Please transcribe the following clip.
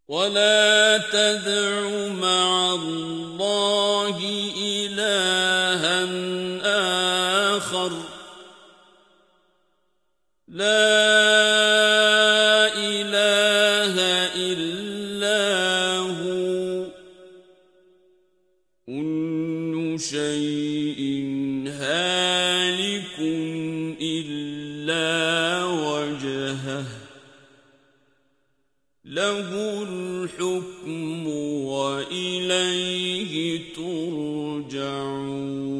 ولا تدع مع الله إلها آخر لا إله إلا هو كل شيء هالك إلا وجهه له الحكم وإليه ترجعون